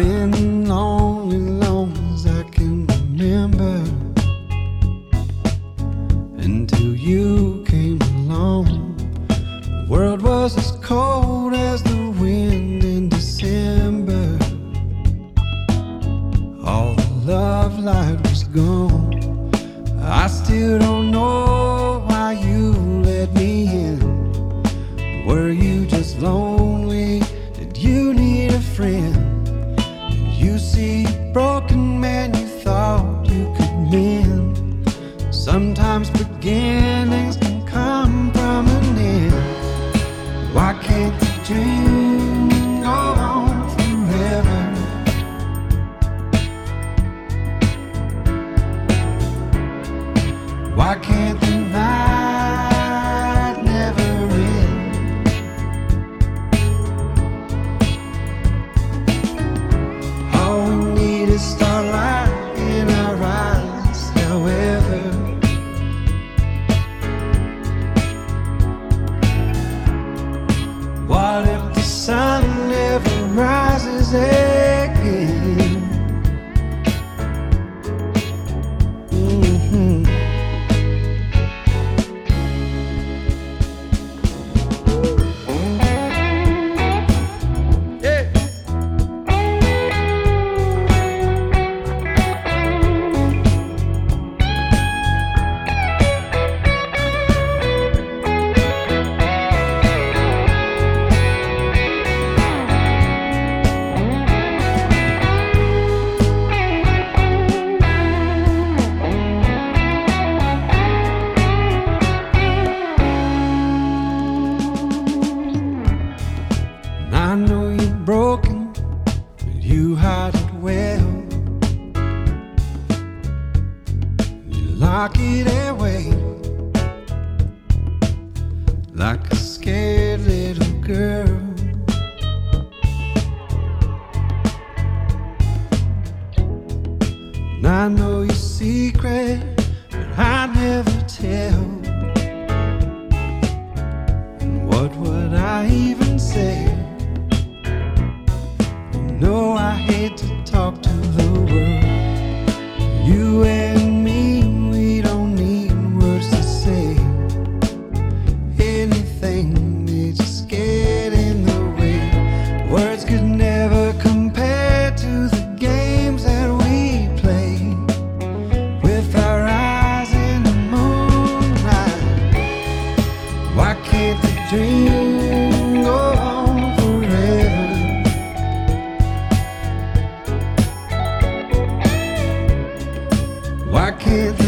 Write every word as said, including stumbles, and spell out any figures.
been lonely long as I can remember, until you came along. The world was as cold as the wind in December. All the love light was gone. I still don't know why you let me in. Were you just lonely? Did you need a friend? Did you see a broken man you thought you could mend? Sometimes beginnings can come from an end. Why can't the dream go on forever? Why can't the night never end? All we need is starlight in our eyes, however. What if the sun never rises again? Mm-hmm. I know you're broken, but you hide it well. You lock it away like a scared little girl. And I know your secret, but I never tell. And what would I even say? No, I hate to talk to the world. You and me, we don't need words to say. Anything, they just get in the way. Words could never compare to the games that we play with our eyes in the moonlight. Why can't the dream go on forever? Why can't